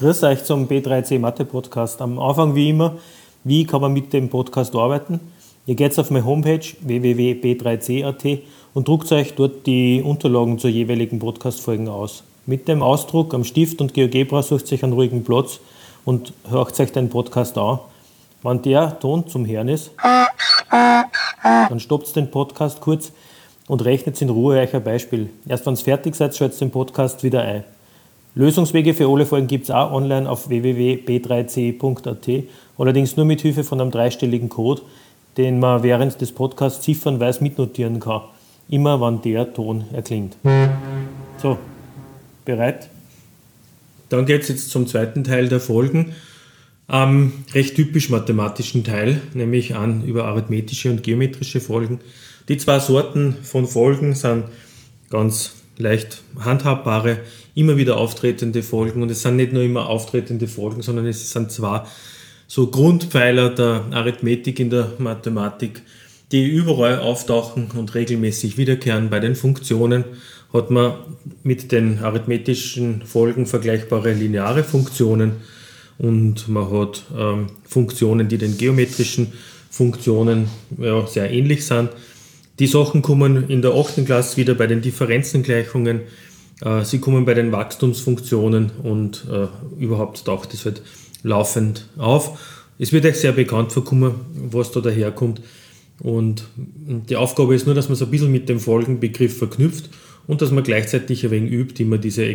Grüß euch zum B3C Mathe Podcast. Am Anfang wie immer, wie kann man mit dem Podcast arbeiten? Ihr geht auf meine Homepage www.b3c.at und druckt euch dort die Unterlagen zur jeweiligen Podcast-Folgen aus. Mit dem Ausdruck am Stift und GeoGebra sucht euch einen ruhigen Platz und hört euch den Podcast an. Wenn der Ton zum Hören ist, dann stoppt den Podcast kurz und rechnet in Ruhe euch ein Beispiel. Erst wenn ihr fertig seid, schaltet den Podcast wieder ein. Lösungswege für alle Folgen gibt es auch online auf www.b3c.at, allerdings nur mit Hilfe von einem 3-stelligen Code, den man während des Podcasts ziffernweise mitnotieren kann, immer wenn der Ton erklingt. So, bereit? Dann geht es jetzt zum zweiten Teil der Folgen, recht typisch mathematischen Teil, nämlich an über arithmetische und geometrische Folgen. Die zwei Sorten von Folgen sind ganz leicht handhabbare, immer wieder auftretende Folgen, und es sind nicht nur immer auftretende Folgen, sondern es sind zwei so Grundpfeiler der Arithmetik in der Mathematik, die überall auftauchen und regelmäßig wiederkehren. Bei den Funktionen hat man mit den arithmetischen Folgen vergleichbare lineare Funktionen und man hat Funktionen, die den geometrischen Funktionen sehr ähnlich sind. Die Sachen kommen in der 8. Klasse wieder bei den Differenzengleichungen, sie kommen bei den Wachstumsfunktionen und überhaupt taucht es halt laufend auf. Es wird euch sehr bekannt vorkommen, was da daherkommt, und die Aufgabe ist nur, dass man es ein bisschen mit dem Folgenbegriff verknüpft und dass man gleichzeitig ein wenig übt, immer diese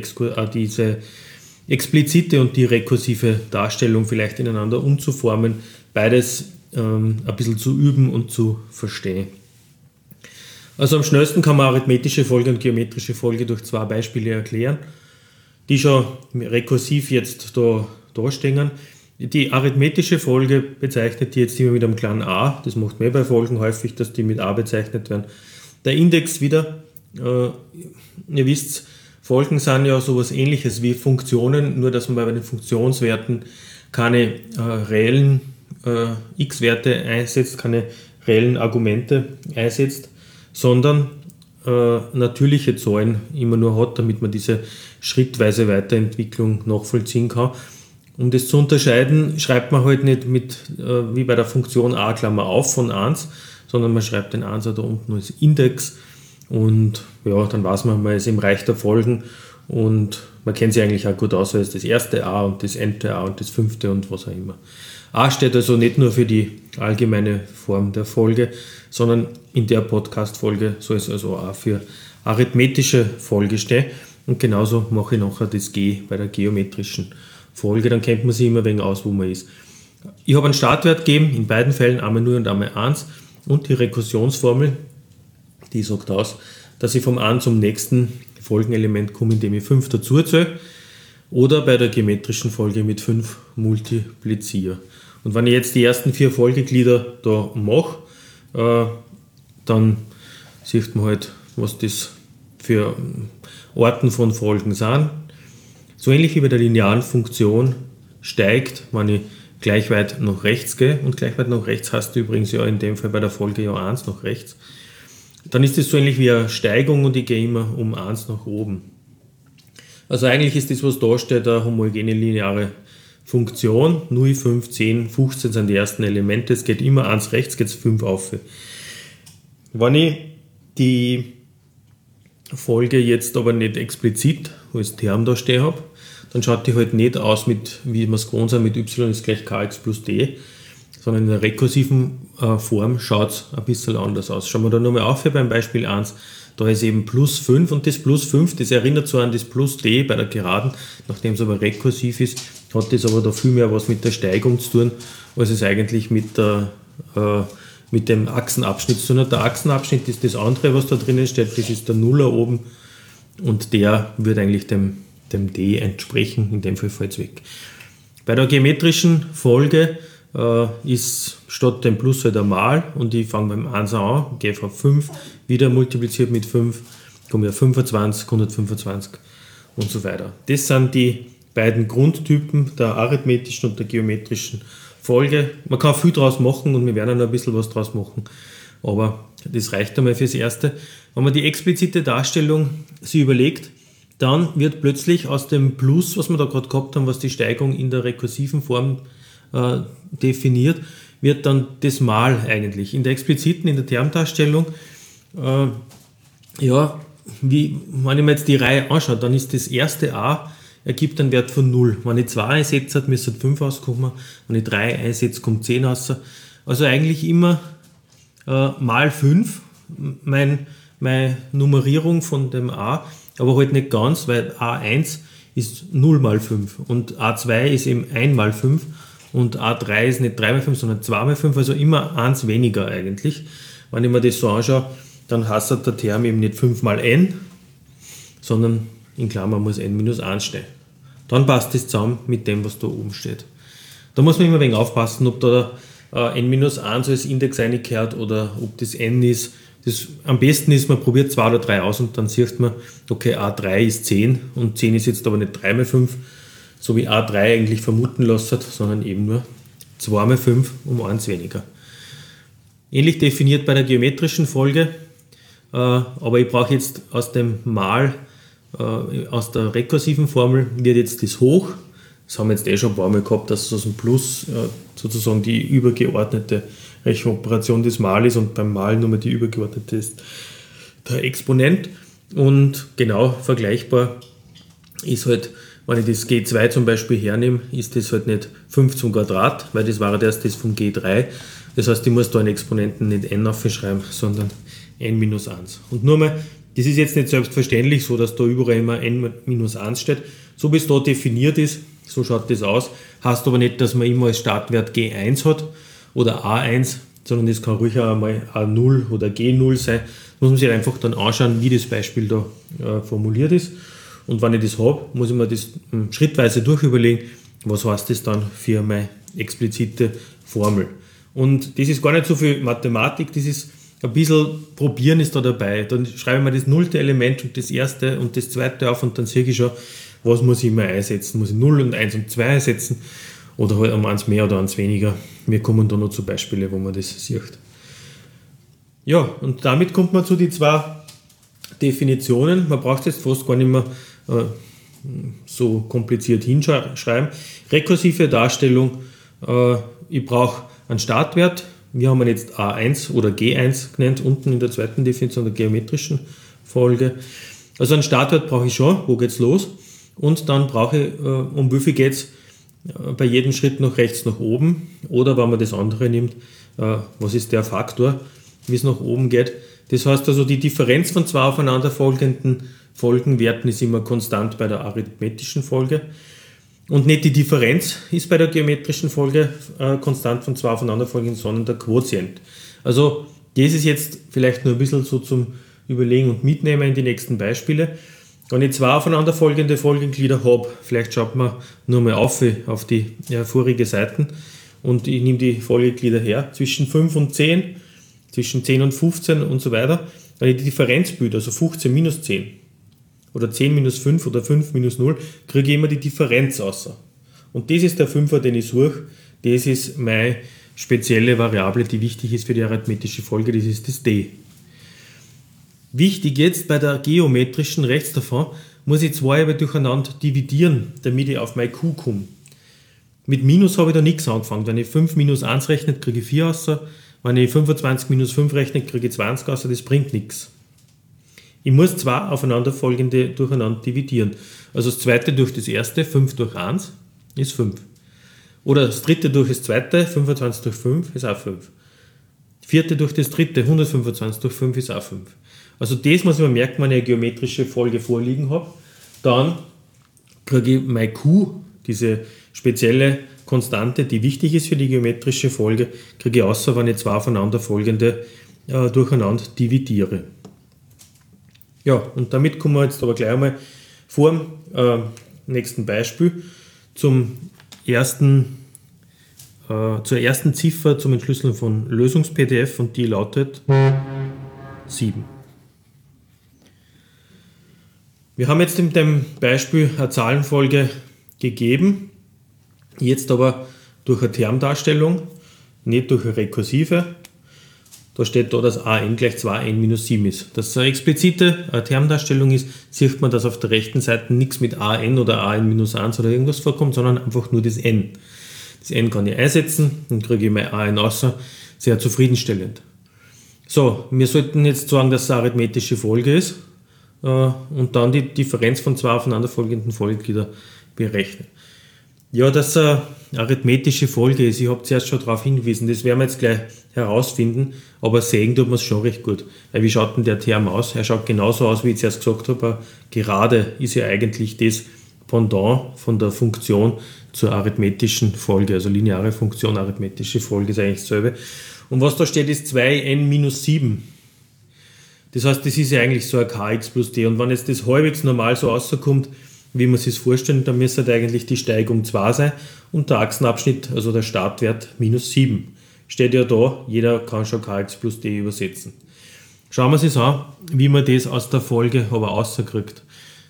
explizite und die rekursive Darstellung vielleicht ineinander umzuformen, beides ein bisschen zu üben und zu verstehen. Also am schnellsten kann man arithmetische Folge und geometrische Folge durch zwei Beispiele erklären, die schon rekursiv jetzt da stehen. Die arithmetische Folge bezeichnet die jetzt immer mit einem kleinen a, das macht man bei Folgen häufig, dass die mit a bezeichnet werden. Der Index wieder, ihr wisst, Folgen sind ja sowas ähnliches wie Funktionen, nur dass man bei den Funktionswerten keine reellen x-Werte einsetzt, keine reellen Argumente einsetzt, sondern natürliche Zahlen immer nur hat, damit man diese schrittweise Weiterentwicklung nachvollziehen kann. Um das zu unterscheiden, schreibt man halt nicht mit, wie bei der Funktion a Klammer auf von 1, sondern man schreibt den 1 da unten als Index, und ja, dann weiß man, man ist im Reich der Folgen und man kennt sich eigentlich auch gut aus, weil es das erste a und das nte a und das 5. und was auch immer. A steht also nicht nur für die allgemeine Form der Folge, sondern in der Podcast-Folge soll es also auch für arithmetische Folge stehen, und genauso mache ich nachher das G bei der geometrischen Folge, dann kennt man sich immer ein wenig aus, wo man ist. Ich habe einen Startwert gegeben, in beiden Fällen einmal 0 und einmal 1, und die Rekursionsformel, die sagt aus, dass ich vom 1 zum nächsten Folgenelement komme, indem ich 5 dazu zähle, oder bei der geometrischen Folge mit 5 multipliziere. Und wenn ich jetzt die ersten 4 Folgeglieder da mache, dann sieht man halt, was das für Arten von Folgen sind. So ähnlich wie bei der linearen Funktion steigt, wenn ich gleich weit nach rechts gehe, und gleich weit nach rechts heißt übrigens ja in dem Fall bei der Folge ja 1 nach rechts, dann ist das so ähnlich wie eine Steigung und ich gehe immer um 1 nach oben. Also eigentlich ist das, was da steht, eine homogene lineare Funktion. 0, 5, 10, 15 sind die ersten Elemente. Es geht immer 1 rechts, geht es 5 auf. Wenn ich die Folge jetzt aber nicht explizit als Term da stehen habe, dann schaut die halt nicht aus, mit, wie wir es gewohnt sind, mit y ist gleich kx plus d, sondern in der rekursiven Form schaut es ein bisschen anders aus. Schauen wir da nochmal auf hier beim Beispiel 1. Da ist eben plus 5, und das plus 5, das erinnert so an das plus d bei der Geraden, nachdem es aber rekursiv ist, hat das aber da viel mehr was mit der Steigung zu tun, als es eigentlich mit dem Achsenabschnitt zu tun hat. Der Achsenabschnitt ist das andere, was da drinnen steht, das ist der Nuller oben, und der wird eigentlich dem d entsprechen, in dem Fall fällt es weg. Bei der geometrischen Folge ist statt dem Plus halt ein Mal, und ich fange beim 1 an, gehe auf 5, wieder multipliziert mit 5, komme ich auf 25, 125 und so weiter. Das sind die beiden Grundtypen der arithmetischen und der geometrischen Folge. Man kann viel draus machen, und wir werden noch ein bisschen was draus machen, aber das reicht einmal fürs Erste. Wenn man die explizite Darstellung sich überlegt, dann wird plötzlich aus dem Plus, was wir da gerade gehabt haben, was die Steigung in der rekursiven Form definiert, wird dann das Mal eigentlich. In der expliziten, in der Termdarstellung, wenn ich mir jetzt die Reihe anschaue, dann ist das erste a ergibt einen Wert von 0. Wenn ich 2 einsetze, müsste 5 rauskommen. Wenn ich 3 einsetze, kommt 10 raus. Also eigentlich immer mal 5, meine Nummerierung von dem a, aber halt nicht ganz, weil A1 ist 0 mal 5 und A2 ist eben 1 mal 5 und A3 ist nicht 3 mal 5, sondern 2 mal 5, also immer 1 weniger eigentlich. Wenn ich mir das so anschaue, dann heißt der Term eben nicht 5 mal n, sondern in Klammern muss n minus 1 stehen. Dann passt das zusammen mit dem, was da oben steht. Da muss man immer ein wenig aufpassen, ob da n minus 1 als Index reingehört oder ob das n ist. Am besten ist, man probiert 2 oder 3 aus und dann sieht man, okay, A3 ist 10 und 10 ist jetzt aber nicht 3 mal 5, so wie A3 eigentlich vermuten lässt, sondern eben nur 2 mal 5 um 1 weniger. Ähnlich definiert bei der geometrischen Folge, aber ich brauche jetzt aus dem Mal, aus der rekursiven Formel wird jetzt das hoch. Das haben wir jetzt schon ein paar Mal gehabt, dass aus dem Plus sozusagen die übergeordnete Rechenoperation des Mal ist und beim Mal nur mal die übergeordnete ist der Exponent. Und genau vergleichbar ist halt, wenn ich das G2 zum Beispiel hernehme, ist das halt nicht 5 zum Quadrat, weil das war halt erst das vom G3. Das heißt, ich muss da einen Exponenten nicht n aufschreiben, sondern n minus 1. Und nur mal, das ist jetzt nicht selbstverständlich so, dass da überall immer n minus 1 steht. So wie es da definiert ist, so schaut das aus. Heißt aber nicht, dass man immer als Startwert G1 hat oder A1, sondern das kann ruhig auch einmal A0 oder G0 sein. Muss man sich einfach dann anschauen, wie das Beispiel da formuliert ist. Und wenn ich das habe, muss ich mir das schrittweise durchüberlegen, was heißt das dann für meine explizite Formel. Und das ist gar nicht so viel Mathematik, das ist ein bisschen Probieren ist da dabei. Dann schreibe ich mir das nullte Element und das erste und das zweite auf und dann sehe ich schon, was muss ich immer einsetzen. Muss ich 0 und 1 und 2 einsetzen oder halt um 1 mehr oder 1 weniger. Wir kommen da noch zu Beispielen, wo man das sieht. Ja, und damit kommt man zu den 2 Definitionen. Man braucht es jetzt fast gar nicht mehr so kompliziert hinschreiben. Rekursive Darstellung, ich brauche einen Startwert. Wir haben ihn jetzt A1 oder G1 genannt, unten in der zweiten Definition der geometrischen Folge. Also einen Startwert brauche ich schon, wo geht es los? Und dann brauche ich, um wie viel geht es bei jedem Schritt nach rechts nach oben? Oder wenn man das andere nimmt, was ist der Faktor, wie es nach oben geht? Das heißt also, die Differenz von 2 aufeinanderfolgenden Folgenwerten ist immer konstant bei der arithmetischen Folge. Und nicht die Differenz ist bei der geometrischen Folge konstant von 2 aufeinanderfolgenden, sondern der Quotient. Also das ist jetzt vielleicht nur ein bisschen so zum Überlegen und Mitnehmen in die nächsten Beispiele. Wenn ich 2 aufeinanderfolgende Folgenglieder habe, vielleicht schaut man nur mal auf die vorige Seiten und ich nehme die Folgeglieder her, zwischen 5 und 10, zwischen 10 und 15 und so weiter. Wenn ich die Differenz bilde, also 15 minus 10, oder 10 minus 5 oder 5 minus 0, kriege ich immer die Differenz raus. Und das ist der Fünfer, den ich suche. Das ist meine spezielle Variable, die wichtig ist für die arithmetische Folge, das ist das d. Wichtig jetzt bei der geometrischen rechts davon, muss ich 2 aber durcheinander dividieren, damit ich auf mein q komme. Mit Minus habe ich da nichts angefangen. Wenn ich 5 minus 1 rechne, kriege ich 4 raus. Wenn ich 25 minus 5 rechne, kriege ich 20 raus. Das bringt nichts. Ich muss 2 aufeinanderfolgende durcheinander dividieren. Also das zweite durch das erste, 5 durch 1 ist 5. Oder das dritte durch das zweite, 25 durch 5 ist auch 5. Vierte durch das dritte, 125 durch 5 ist auch 5. Also das muss ich mir merken, wenn ich eine geometrische Folge vorliegen habe. Dann kriege ich mein Q, diese spezielle Konstante, die wichtig ist für die geometrische Folge, kriege ich außer, wenn ich 2 aufeinanderfolgende durcheinander dividiere. Ja, und damit kommen wir jetzt aber gleich einmal vor dem nächsten Beispiel zur ersten Ziffer zum Entschlüsseln von Lösungs-PDF und die lautet 7. Wir haben jetzt in dem Beispiel eine Zahlenfolge gegeben, jetzt aber durch eine Termdarstellung, nicht durch eine rekursive. da steht da, dass an gleich 2n minus 7 ist. Dass es eine explizite Termdarstellung ist, sieht man, dass auf der rechten Seite nichts mit an oder an minus 1 oder irgendwas vorkommt, sondern einfach nur das n. Das n kann ich einsetzen, dann kriege ich mein an außer. Sehr zufriedenstellend. So, wir sollten jetzt sagen, dass es eine arithmetische Folge ist und dann die Differenz von zwei aufeinanderfolgenden Folgegliedern berechnen. Ja, dass es eine arithmetische Folge ist, ich habe zuerst schon darauf hingewiesen, das werden wir jetzt gleich herausfinden, aber sehen tut man es schon recht gut. Weil wie schaut denn der Term aus? Er schaut genauso aus, wie ich zuerst gesagt habe, gerade ist ja eigentlich das Pendant von der Funktion zur arithmetischen Folge, also lineare Funktion, arithmetische Folge ist eigentlich dasselbe. Und was da steht, ist 2n minus 7. Das heißt, das ist ja eigentlich so ein kx plus d. Und wenn jetzt das halbwegs normal so rauskommt, wie man sich das vorstellt, dann müsste halt eigentlich die Steigung 2 sein und der Achsenabschnitt, also der Startwert, minus 7. Steht ja da, jeder kann schon kx plus d übersetzen. Schauen wir uns an, wie man das aus der Folge aber rauskriegt.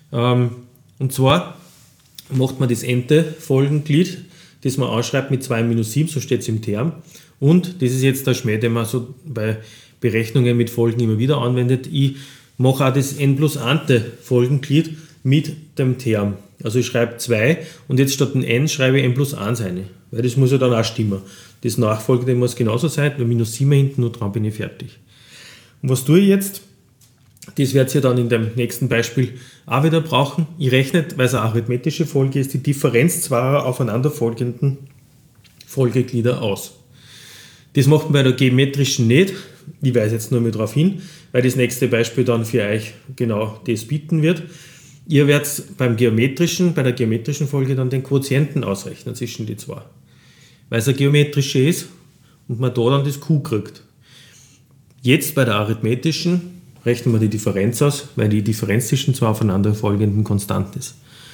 Und zwar macht man das nte Folgenglied, das man anschreibt mit 2 minus 7, so steht es im Term. Und das ist jetzt der Schmäh, den man so bei Berechnungen mit Folgen immer wieder anwendet. Ich mache auch das n plus ante Folgenglied mit dem Term. Also ich schreibe 2 und jetzt statt ein n schreibe ich n plus 1 rein. Weil das muss ja dann auch stimmen. Das Nachfolgende muss genauso sein, weil minus 7 hinten, nur dran bin ich fertig. Und was tue ich jetzt? Das werdet ihr dann in dem nächsten Beispiel auch wieder brauchen. Ich rechne, weil es eine arithmetische Folge ist, die Differenz zweier aufeinanderfolgenden Folgeglieder aus. Das macht man bei der geometrischen nicht. Ich weise jetzt nur mal darauf hin, weil das nächste Beispiel dann für euch genau das bieten wird. Ihr werdet bei der geometrischen Folge dann den Quotienten ausrechnen zwischen die zwei. Weil es eine geometrische ist und man da dann das Q kriegt. Jetzt bei der arithmetischen rechnen wir die Differenz aus, weil die Differenz zwischen zwei aufeinanderfolgenden konstant ist.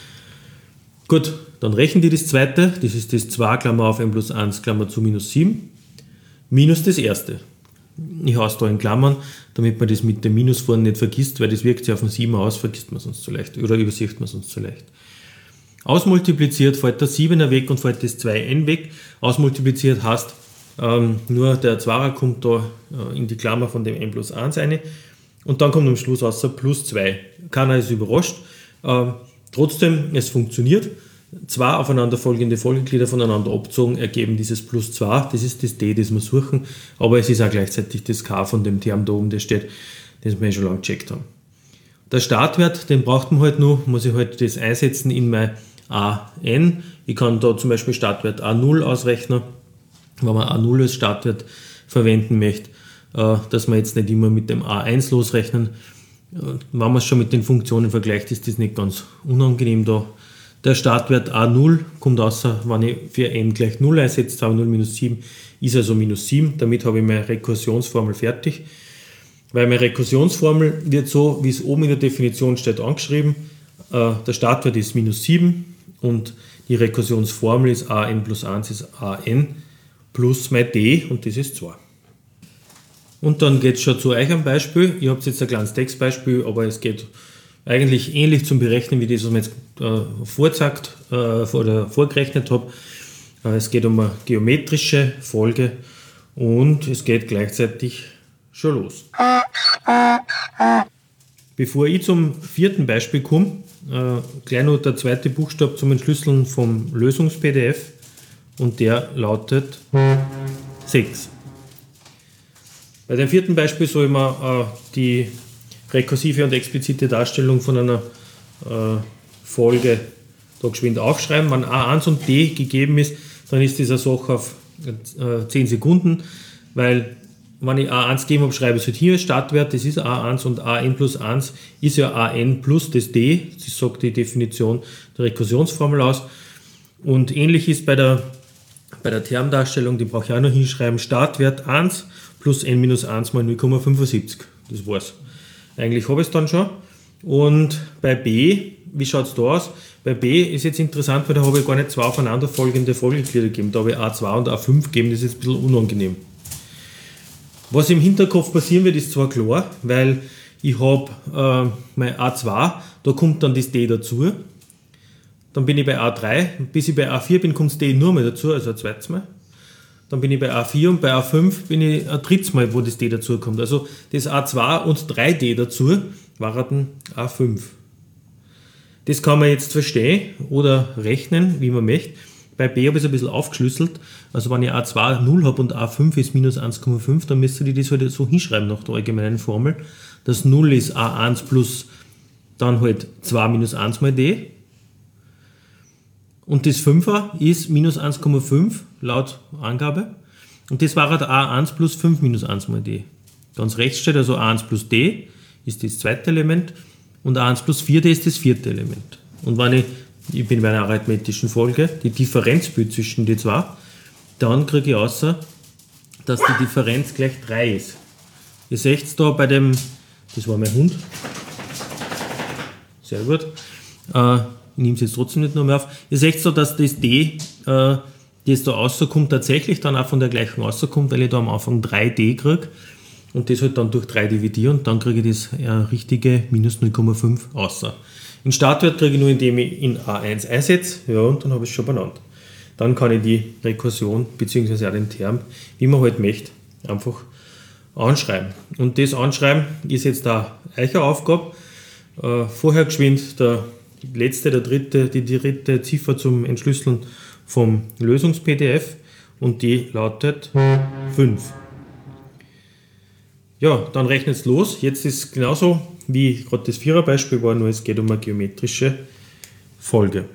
Gut, dann rechnen die das zweite, das ist das 2, Klammer auf n plus 1, Klammer zu minus 7, minus das erste. Ich haue es da in Klammern, damit man das mit dem Minus vorne nicht vergisst, weil das wirkt sich auf den 7 aus, vergisst man sonst zu leicht oder übersieht man sonst zu leicht. Ausmultipliziert fällt der 7er weg und fällt das 2n weg. Ausmultipliziert heißt, nur der 2er kommt da in die Klammer von dem n plus 1 rein und dann kommt am Schluss außer plus 2. Keiner ist überrascht. Trotzdem, es funktioniert. Zwei aufeinanderfolgende Folgeglieder voneinander abgezogen ergeben dieses plus 2. Das ist das d, das wir suchen. Aber es ist auch gleichzeitig das k von dem Term da oben, das steht, das wir schon lange gecheckt haben. Der Startwert, den braucht man halt noch, muss ich halt das einsetzen in mein an. Ich kann da zum Beispiel Startwert a0 ausrechnen, wenn man a0 als Startwert verwenden möchte, dass man jetzt nicht immer mit dem a1 losrechnen. Wenn man es schon mit den Funktionen vergleicht, ist das nicht ganz unangenehm da. Der Startwert a0 kommt außer, wenn ich für n gleich 0 einsetze, 2 0 minus 7, ist also minus 7. Damit habe ich meine Rekursionsformel fertig. Weil meine Rekursionsformel wird so, wie es oben in der Definition steht, angeschrieben. Der Startwert ist minus 7 und die Rekursionsformel ist an plus 1 ist an plus mein d und das ist 2. Und dann geht es schon zu euch am Beispiel. Ihr habt jetzt ein kleines Textbeispiel, aber es geht eigentlich ähnlich zum Berechnen, wie das, was ich jetzt vorgerechnet habe. Es geht um eine geometrische Folge und es geht gleichzeitig schon los. Bevor ich zum vierten Beispiel komme, gleich noch der zweite Buchstabe zum Entschlüsseln vom Lösungs-PDF und der lautet 6. Bei dem vierten Beispiel soll man die rekursive und explizite Darstellung von einer Folge da geschwind aufschreiben. Wenn A1 und D gegeben ist, dann ist diese Sache auf 10 Sekunden, weil wenn ich A1 gegeben habe, schreibe ich es halt hier als Startwert, das ist A1 und AN plus 1 ist ja AN plus das D, das sagt die Definition der Rekursionsformel aus. Und ähnlich ist bei der Termdarstellung, die brauche ich auch noch hinschreiben, Startwert 1 plus n minus 1 mal 0,75, das war's. Eigentlich habe ich es dann schon. Und bei B, wie schaut es da aus? Bei B ist jetzt interessant, weil da habe ich gar nicht zwei aufeinanderfolgende Folgeglieder gegeben. Da habe ich A2 und A5 gegeben, das ist jetzt ein bisschen unangenehm. Was im Hinterkopf passieren wird, ist zwar klar, weil ich habe mein A2, da kommt dann das D dazu. Dann bin ich bei A3, bis ich bei A4 bin, kommt das D nur mal dazu, also ein zweites Mal. dann bin ich bei A4 und bei A5 bin ich ein drittes Mal, wo das D dazu kommt. Also das A2 und 3D dazu waren A5. Das kann man jetzt verstehen oder rechnen, wie man möchte. Bei B habe ich es ein bisschen aufgeschlüsselt. Also wenn ich A2 0 habe und A5 ist minus 1,5, dann müsste ich das halt so hinschreiben nach der allgemeinen Formel. Das 0 ist A1 plus dann halt 2 minus 1 mal D. Und das 5er ist minus 1,5 laut Angabe. Und das war halt A1 plus 5 minus 1 mal D. Ganz rechts steht also A1 plus D ist das zweite Element und A1 plus 4D ist das vierte Element. Und wenn ich bin bei einer arithmetischen Folge, die Differenz bildet zwischen die zwei, dann kriege ich außer, dass die Differenz gleich 3 ist. Ihr seht es da bei dem, das war mein Hund, sehr gut, ich nehme es jetzt trotzdem nicht noch mehr auf, ihr seht da, dass das D, das da rauskommt, tatsächlich dann auch von der gleichen rauskommt, weil ich da am Anfang 3D kriege und das halt dann durch 3 dividiere und dann kriege ich das richtige minus 0,5 außer. Den Startwert kriege ich nur, indem ich in A1 einsetze, ja, und dann habe ich es schon benannt. Dann kann ich die Rekursion bzw. auch den Term, wie man halt möchte, einfach anschreiben. Und das Anschreiben ist jetzt da eure Aufgabe. Vorher geschwind die dritte Ziffer zum Entschlüsseln vom Lösungs-PDF und die lautet 5. Ja, dann rechnet es los. Jetzt ist es genauso wie gerade das Vierer-Beispiel war, nur es geht um eine geometrische Folge.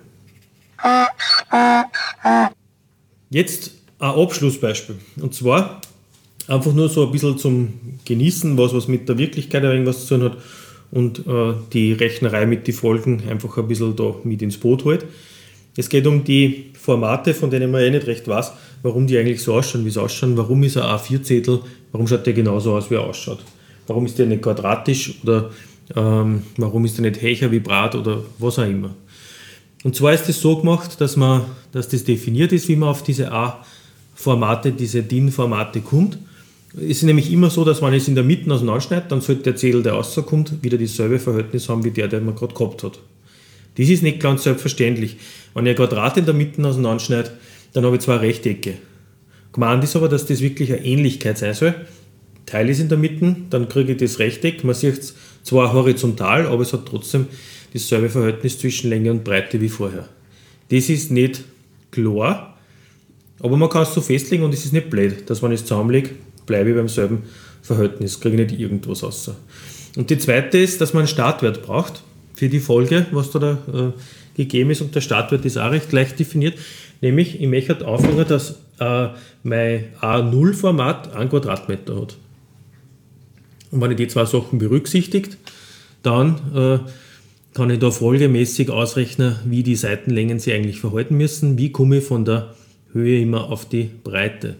Jetzt ein Abschlussbeispiel. Und zwar einfach nur so ein bisschen zum Genießen, was mit der Wirklichkeit irgendwas zu tun hat und die Rechnerei mit den Folgen einfach ein bisschen da mit ins Boot holt. Es geht um die Formate, von denen man nicht recht weiß, warum die eigentlich so ausschauen, wie sie ausschauen. Warum ist ein A4-Zettel, warum schaut der genauso aus, wie er ausschaut? Warum ist der nicht quadratisch oder warum ist der nicht höher wie Brat oder was auch immer. Und zwar ist es so gemacht, dass das definiert ist, wie man auf diese A-Formate, diese DIN-Formate kommt. Es ist nämlich immer so, dass wenn ich es in der Mitte auseinanderschneide, dann sollte der Zettel, der rauskommt, wieder dasselbe Verhältnis haben wie der man gerade gehabt hat. Das ist nicht ganz selbstverständlich. Wenn ich ein Quadrat in der Mitte auseinanderschneide, dann habe ich zwei Rechtecke. Gemeint ist aber, dass das wirklich eine Ähnlichkeit sein soll. Teil ist in der Mitte, dann kriege ich das Rechteck. Man sieht es zwar horizontal, aber es hat trotzdem dasselbe Verhältnis zwischen Länge und Breite wie vorher. Das ist nicht klar, aber man kann es so festlegen und es ist nicht blöd, dass wenn ich es zusammenlege, bleibe ich beim selben Verhältnis, kriege ich nicht irgendwas raus. Und die zweite ist, dass man einen Startwert braucht für die Folge, was da gegeben ist, und der Startwert ist auch recht leicht definiert, nämlich ich möchte anfangen, dass mein A0-Format 1 Quadratmeter hat. Und wenn ich die zwei Sachen berücksichtigt, dann kann ich da folgemäßig ausrechnen, wie die Seitenlängen sich eigentlich verhalten müssen, wie komme ich von der Höhe immer auf die Breite.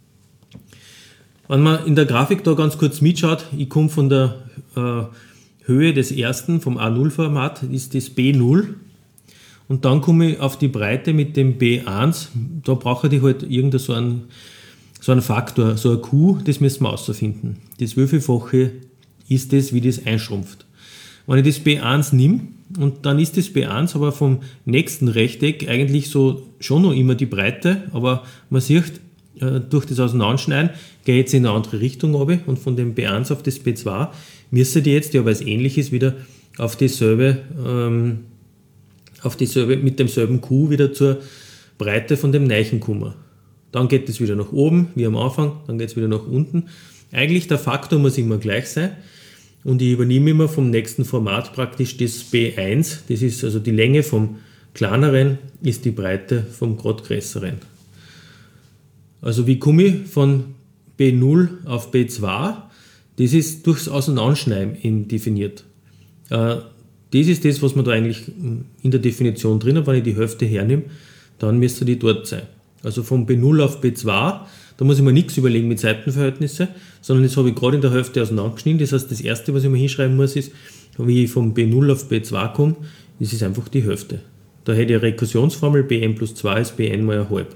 Wenn man in der Grafik da ganz kurz mitschaut, ich komme von der Höhe des ersten, vom A0-Format, ist das B0 und dann komme ich auf die Breite mit dem B1, da brauche ich halt irgendeinen so einen Faktor, so ein Q, das müssen wir herausfinden. Das wievielfache ist das, wie das einschrumpft. Wenn ich das B1 nehme und dann ist das B1 aber vom nächsten Rechteck eigentlich so schon noch immer die Breite, aber man sieht, durch das Auseinanderschneiden gehe ich jetzt in eine andere Richtung runter und von dem B1 auf das B2 müsste die jetzt, ja, weil es ähnlich ist, wieder auf dieselbe mit demselben Q wieder zur Breite von dem neuen kommen. Dann geht es wieder nach oben, wie am Anfang, dann geht es wieder nach unten. Eigentlich der Faktor muss immer gleich sein und ich übernehme immer vom nächsten Format praktisch das B1, das ist also die Länge vom kleineren, ist die Breite vom gerade größeren. Also wie komme ich von B0 auf B2? Das ist durchs Auseinanderschneiden definiert. Das ist das, was man da eigentlich in der Definition drin hat. Wenn ich die Hälfte hernehme, dann müsste die dort sein. Also von B0 auf B2, da muss ich mir nichts überlegen mit Seitenverhältnissen, sondern das habe ich gerade in der Hälfte auseinandergeschnitten. Das heißt, das erste, was ich mir hinschreiben muss, ist, wie ich von B0 auf B2 komme, das ist einfach die Hälfte. Da hätte ich eine Rekursionsformel, Bn plus 2 ist Bn mal 1/2.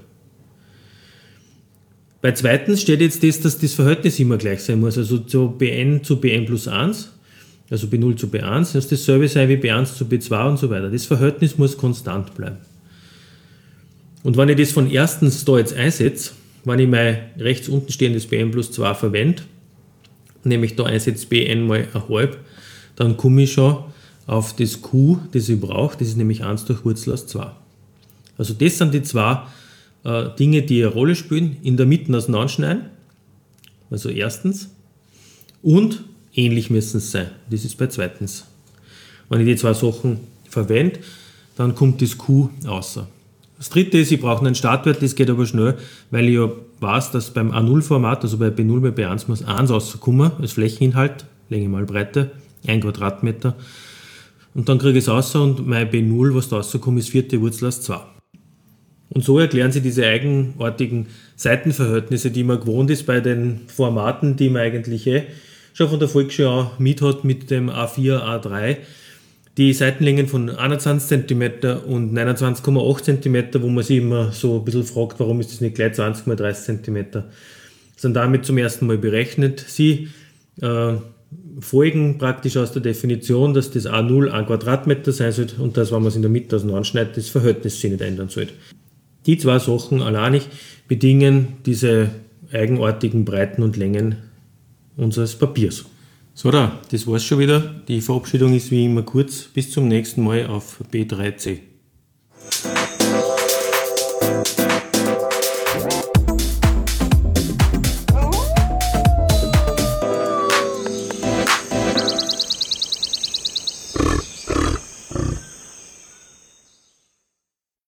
Bei zweitens steht jetzt das, dass das Verhältnis immer gleich sein muss, also zu Bn zu Bn plus 1, also B0 zu B1, das dasselbe sein wie B1 zu B2 und so weiter. Das Verhältnis muss konstant bleiben. Und wenn ich das von erstens da jetzt einsetze, wenn ich mein rechts unten stehendes bn plus 2 verwende, nämlich da einsetze bn mal 1/2, dann komme ich schon auf das q, das ich brauche, das ist nämlich 1 durch Wurzel aus 2. Also das sind die zwei Dinge, die eine Rolle spielen. In der Mitte auseinanderschneiden, also erstens, und ähnlich müssen es sein. Das ist bei zweitens. Wenn ich die zwei Sachen verwende, dann kommt das q raus. Das dritte ist, ich brauche einen Startwert, das geht aber schnell, weil ich ja weiß, dass beim A0-Format, also bei B0 bei B1 muss 1 rauskommen, als Flächeninhalt, Länge mal Breite, 1 Quadratmeter. Und dann kriege ich es raus und mein B0, was da rauskommt, ist 4. Wurzel aus 2. Und so erklären sie diese eigenartigen Seitenverhältnisse, die man gewohnt ist bei den Formaten, die man eigentlich schon von der Volksschule an mit hat, mit dem A4, A3. Die Seitenlängen von 21 cm und 29,8 cm, wo man sich immer so ein bisschen fragt, warum ist das nicht gleich 20 x 30 cm, sind damit zum ersten Mal berechnet. Sie folgen praktisch aus der Definition, dass das A0 1 Quadratmeter sein sollte und dass, wenn man es in der Mitte auseinanderschneidet, das Verhältnis sich nicht ändern sollte. Die zwei Sachen alleinig bedingen diese eigenartigen Breiten und Längen unseres Papiers. So, das war's schon wieder. Die Verabschiedung ist wie immer kurz. Bis zum nächsten Mal auf B3C.